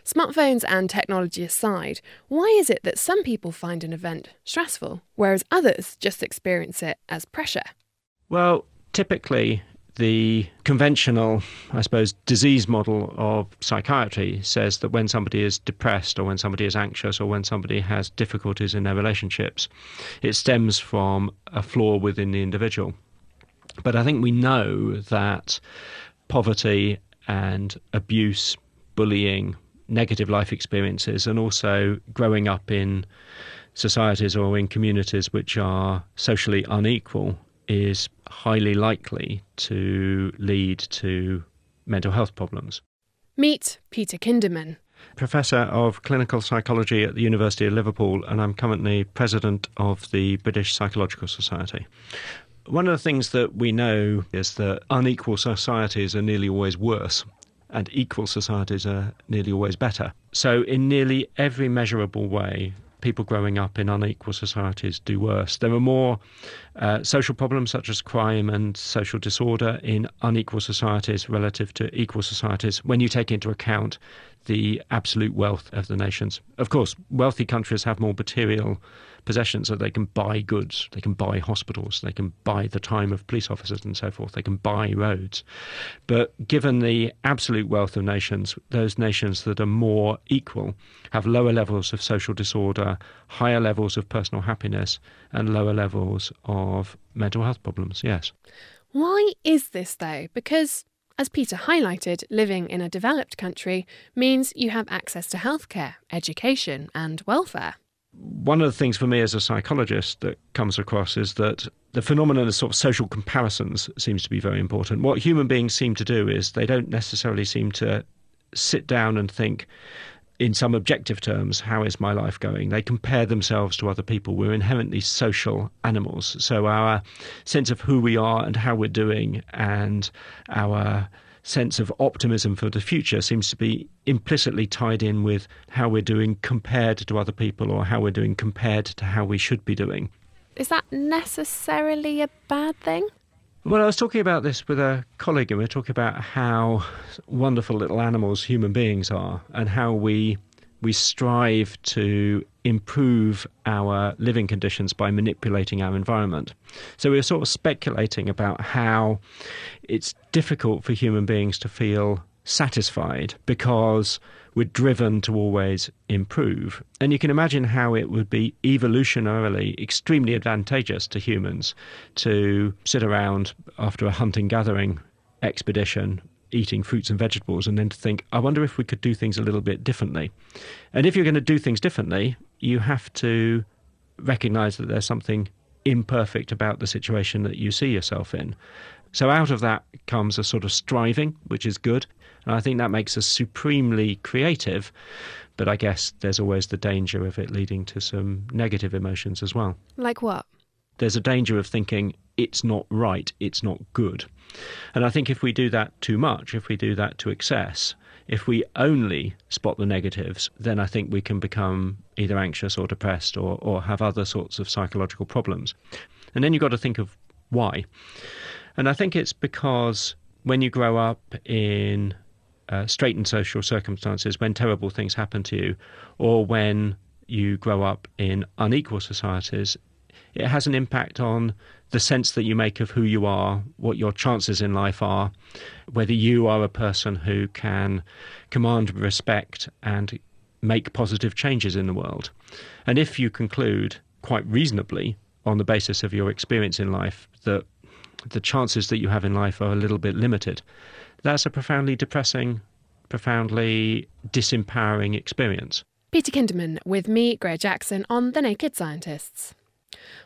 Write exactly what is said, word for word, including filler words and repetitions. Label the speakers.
Speaker 1: Smartphones and technology aside, why is it that some people find an event stressful, whereas others just experience it as pressure?
Speaker 2: Well, typically the conventional, I suppose, disease model of psychiatry says that when somebody is depressed or when somebody is anxious or when somebody has difficulties in their relationships, it stems from a flaw within the individual. But I think we know that poverty and abuse, bullying, negative life experiences, and also growing up in societies or in communities which are socially unequal is highly likely to lead to mental health problems.
Speaker 1: Meet Peter Kinderman.
Speaker 2: Professor of Clinical Psychology at the University of Liverpool, and I'm currently President of the British Psychological Society. One of the things that we know is that unequal societies are nearly always worse, and equal societies are nearly always better. So in nearly every measurable way, people growing up in unequal societies do worse. There are more uh, social problems such as crime and social disorder in unequal societies relative to equal societies when you take into account the absolute wealth of the nations. Of course, wealthy countries have more material possessions, so they can buy goods, they can buy hospitals, they can buy the time of police officers and so forth, they can buy roads. But given the absolute wealth of nations, those nations that are more equal have lower levels of social disorder, higher levels of personal happiness, and lower levels of mental health problems, yes.
Speaker 1: Why is this though? Because, as Peter highlighted, living in a developed country means you have access to healthcare, education and welfare.
Speaker 2: One of the things for me as a psychologist that comes across is that the phenomenon of sort of social comparisons seems to be very important. What human beings seem to do is they don't necessarily seem to sit down and think in some objective terms, how is my life going? They compare themselves to other people. We're inherently social animals. So our sense of who we are and how we're doing and our sense of optimism for the future seems to be implicitly tied in with how we're doing compared to other people or how we're doing compared to how we should be doing.
Speaker 1: Is that necessarily a bad thing?
Speaker 2: Well, I was talking about this with a colleague and we were talking about how wonderful little animals human beings are and how we we strive to improve our living conditions by manipulating our environment. So we were sort of speculating about how it's difficult for human beings to feel satisfied because we're driven to always improve. And you can imagine how it would be evolutionarily extremely advantageous to humans to sit around after a hunting-gathering expedition eating fruits and vegetables and then to think, I wonder if we could do things a little bit differently. And if you're going to do things differently, you have to recognise that there's something imperfect about the situation that you see yourself in. So out of that comes a sort of striving, which is good. And I think that makes us supremely creative. But I guess there's always the danger of it leading to some negative emotions as well.
Speaker 1: Like what?
Speaker 2: There's a danger of thinking it's not right, it's not good. And I think if we do that too much, if we do that to excess, if we only spot the negatives, then I think we can become either anxious or depressed or, or have other sorts of psychological problems. And then you've got to think of why. And I think it's because when you grow up in uh, straitened social circumstances, when terrible things happen to you, or when you grow up in unequal societies, it has an impact on the sense that you make of who you are, what your chances in life are, whether you are a person who can command respect and make positive changes in the world. And if you conclude quite reasonably on the basis of your experience in life that the chances that you have in life are a little bit limited, that's a profoundly depressing, profoundly disempowering experience.
Speaker 1: Peter Kinderman with me, Greer Jackson, on The Naked Scientists.